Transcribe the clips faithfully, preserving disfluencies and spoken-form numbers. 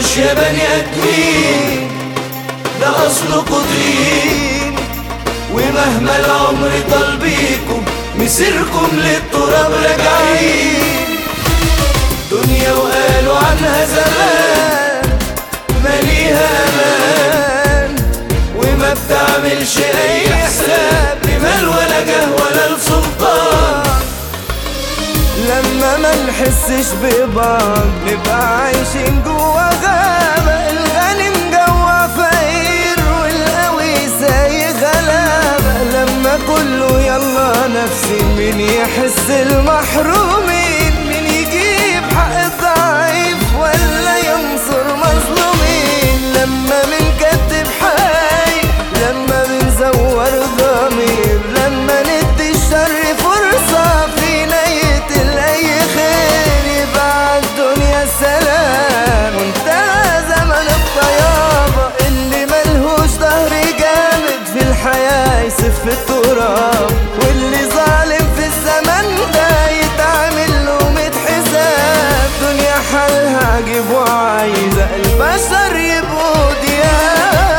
تتغروش يا بني ادمين، ده اصلكوا طين، ومهما العمر طال بيكم مسيركم للتراب راجعين. دنيا وقالوا عنها زمان ماليها امان، وما بتعملش اي حساب لمال ولا جاه ولا لسلطان. لما ما نحسش ببعض نبقى عايشين جوا غابة، الغني مجوع فقير والقوي سايق غلابة. لما كله يلا نفسي، مين يحس المحرومين، مين يجيب حق الضعيف ولا ينصر مظلومين. لما بنكتب حي، لما بنزور ضمير، لما ندي الشر فرصة فينا يقتل أي خير، يبقى الدنيا سلام وانتهى زمن الطيابة. اللي ملهوش ظهر جامد في الحياة يسف التراب، واللي ظالم في الزمن ده يتعمل له ميت حساب. دنيا حالها عجيب وعايزة البشر يبقوا ديابة.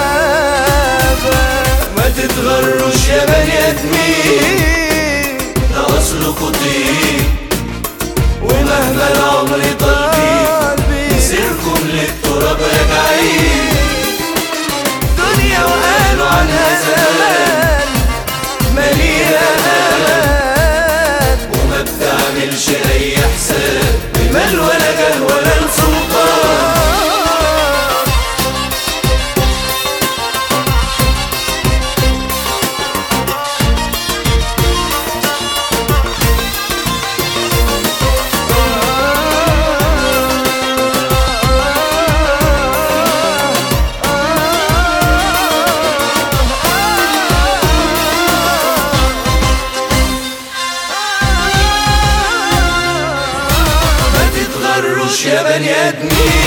ما تتغروش يا بني ادمين، ده اصلكوا طين، ومهما العمر طال بيكم مسيركم للتراب راجعين. دنيا وقالوا عنها زمان ماليها امان، وما بتعملش اي حساب بمال ولا جاه ولا لسلطان. يا بني ادمين